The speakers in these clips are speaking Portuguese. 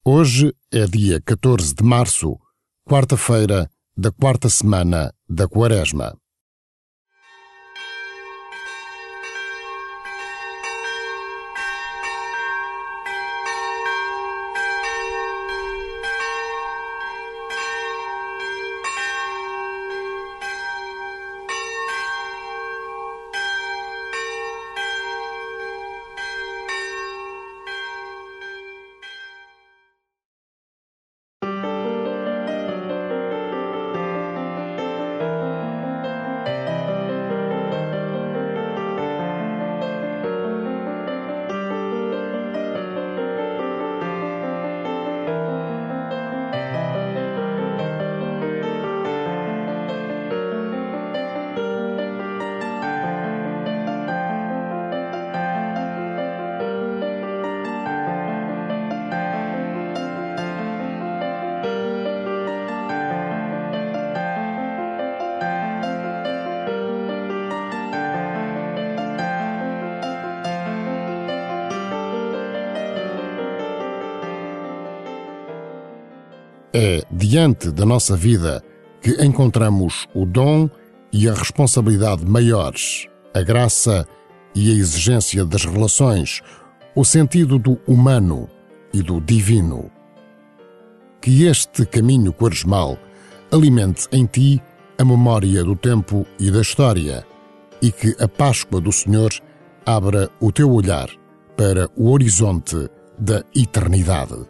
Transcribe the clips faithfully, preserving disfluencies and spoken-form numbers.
Hoje é dia catorze de março, quarta-feira da quarta semana da Quaresma. É diante da nossa vida que encontramos o dom e a responsabilidade maiores, a graça e a exigência das relações, o sentido do humano e do divino. Que este caminho quaresmal alimente em ti a memória do tempo e da história e que a Páscoa do Senhor abra o teu olhar para o horizonte da eternidade.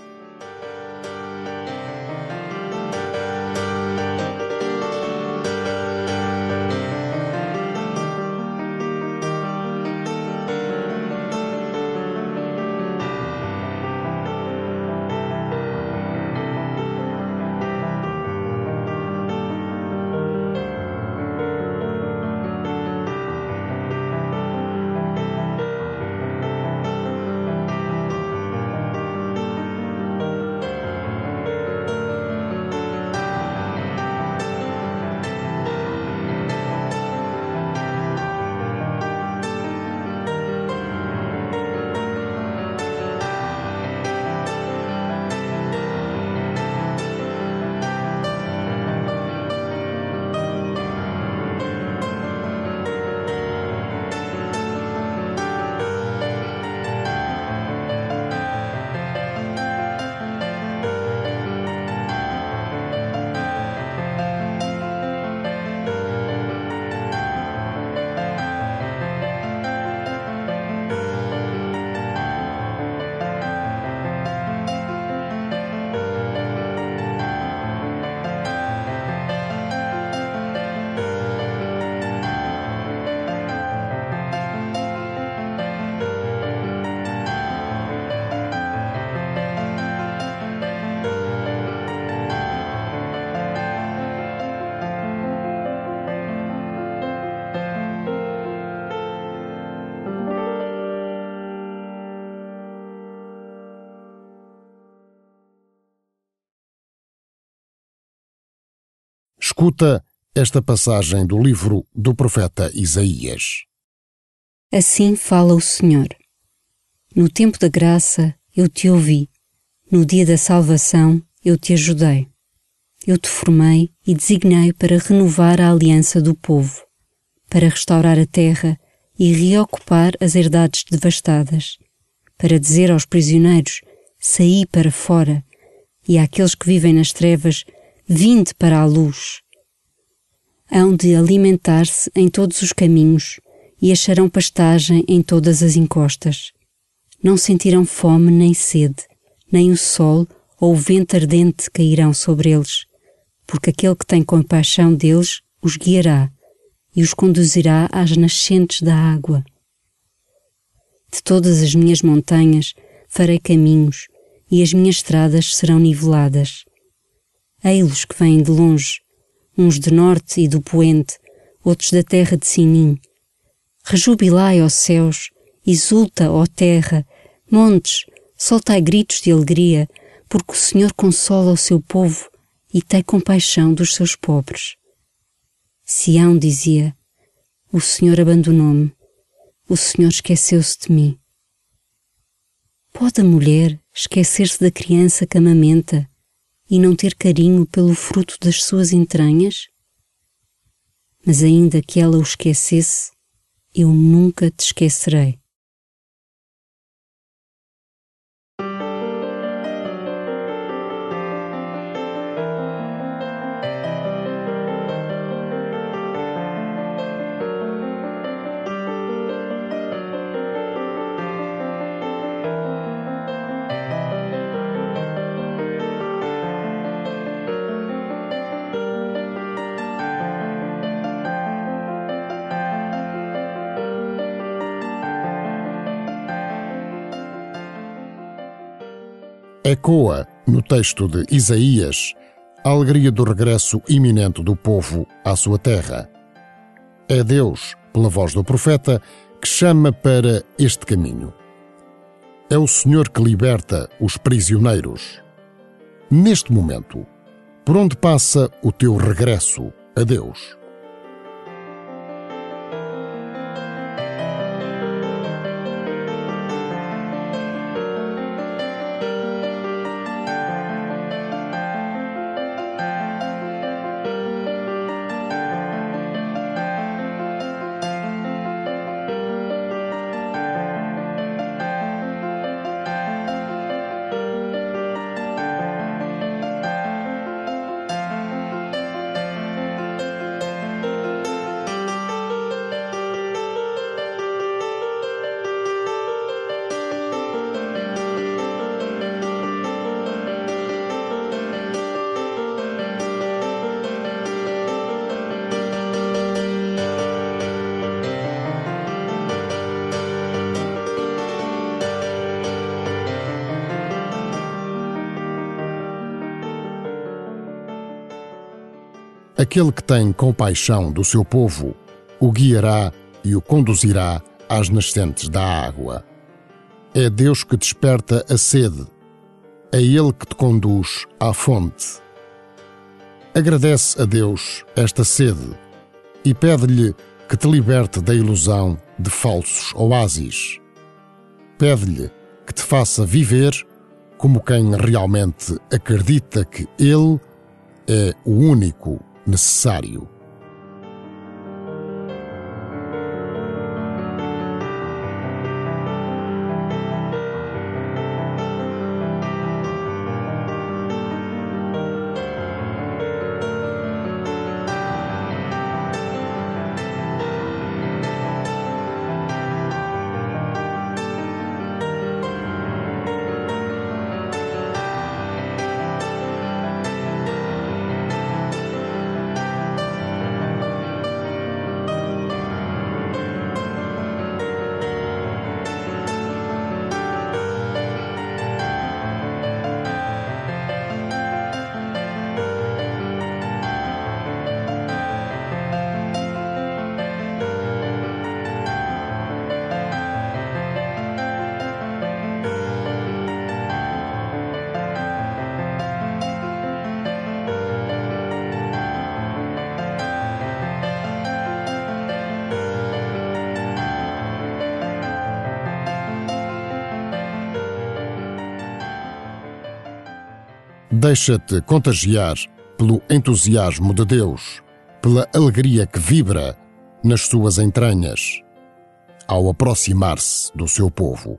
Escuta esta passagem do livro do profeta Isaías. Assim fala o Senhor. No tempo da graça eu te ouvi, no dia da salvação eu te ajudei. Eu te formei e designei para renovar a aliança do povo, para restaurar a terra e reocupar as herdades devastadas, para dizer aos prisioneiros, saí para fora, e àqueles que vivem nas trevas, vinde para a luz. Hão de alimentar-se em todos os caminhos e acharão pastagem em todas as encostas. Não sentirão fome nem sede, nem o sol ou o vento ardente cairão sobre eles, porque aquele que tem compaixão deles os guiará e os conduzirá às nascentes da água. De todas as minhas montanhas farei caminhos e as minhas estradas serão niveladas. Ei-los que vêm de longe, uns de norte e do poente, outros da terra de Sinim. Rejubilai, ó céus, exulta, ó terra, montes, soltai gritos de alegria, porque o Senhor consola o seu povo e tem compaixão dos seus pobres. Sião dizia, o Senhor abandonou-me, o Senhor esqueceu-se de mim. Pode a mulher, esquecer-se da criança que amamenta e não ter carinho pelo fruto das suas entranhas? Mas ainda que ela o esquecesse, eu nunca te esquecerei. Ecoa, no texto de Isaías, a alegria do regresso iminente do povo à sua terra. É Deus, pela voz do profeta, que chama para este caminho. É o Senhor que liberta os prisioneiros. Neste momento, por onde passa o teu regresso a Deus? Aquele que tem compaixão do seu povo o guiará e o conduzirá às nascentes da água. É Deus que desperta a sede, é Ele que te conduz à fonte. Agradece a Deus esta sede e pede-lhe que te liberte da ilusão de falsos oásis. Pede-lhe que te faça viver como quem realmente acredita que Ele é o único necessário. Deixa-te contagiar pelo entusiasmo de Deus, pela alegria que vibra nas suas entranhas, ao aproximar-se do seu povo.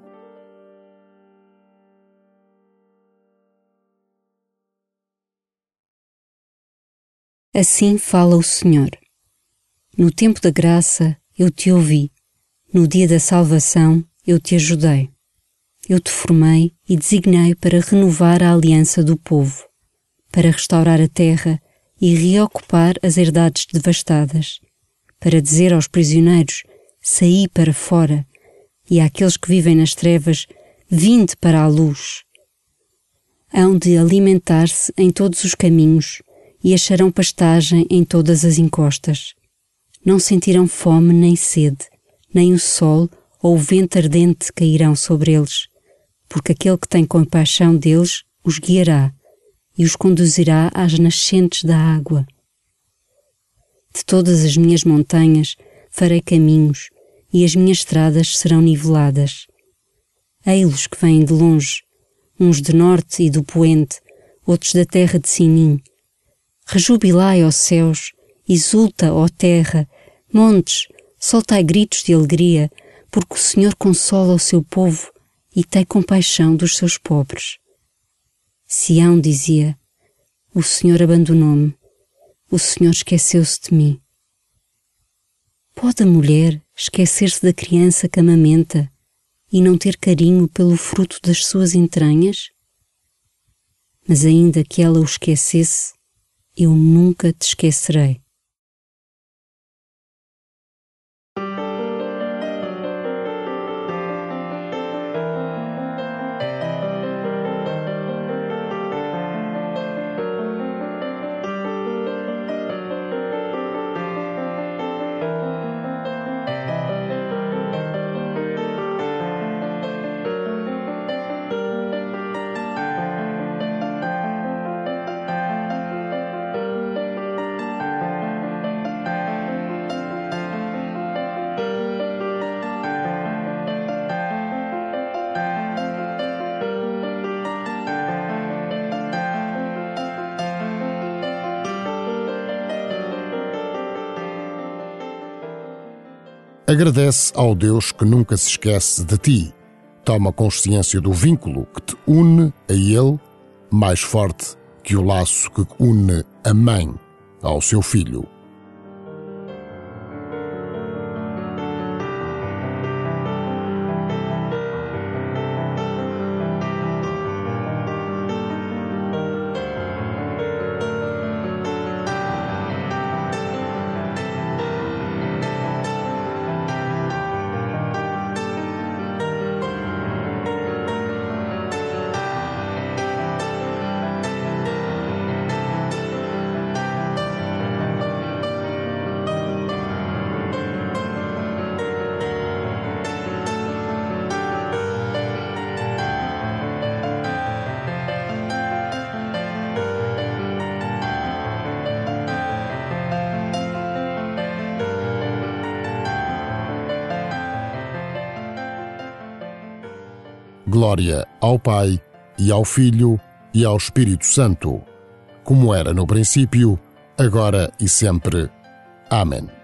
Assim fala o Senhor. No tempo da graça eu te ouvi, no dia da salvação eu te ajudei. Eu te formei e designei para renovar a aliança do povo, para restaurar a terra e reocupar as herdades devastadas, para dizer aos prisioneiros, saí para fora, e àqueles que vivem nas trevas, vinde para a luz. Hão de alimentar-se em todos os caminhos e acharão pastagem em todas as encostas. Não sentirão fome nem sede, nem o sol ou o vento ardente cairão sobre eles, porque aquele que tem compaixão deles os guiará e os conduzirá às nascentes da água. De todas as minhas montanhas farei caminhos e as minhas estradas serão niveladas. Ei-los que vêm de longe, uns de norte e do poente, outros da terra de Sinim. Rejubilai, ó céus, exulta, ó terra, montes, soltai gritos de alegria, porque o Senhor consola o seu povo e tem compaixão dos seus pobres. Sião dizia: o Senhor abandonou-me, o Senhor esqueceu-se de mim. Pode a mulher esquecer-se da criança que amamenta e não ter carinho pelo fruto das suas entranhas? Mas ainda que ela o esquecesse, eu nunca te esquecerei. Agradece ao Deus que nunca se esquece de ti. Toma consciência do vínculo que te une a Ele, mais forte que o laço que une a mãe ao seu filho. Glória ao Pai, e ao Filho, e ao Espírito Santo, como era no princípio, agora e sempre. Amém.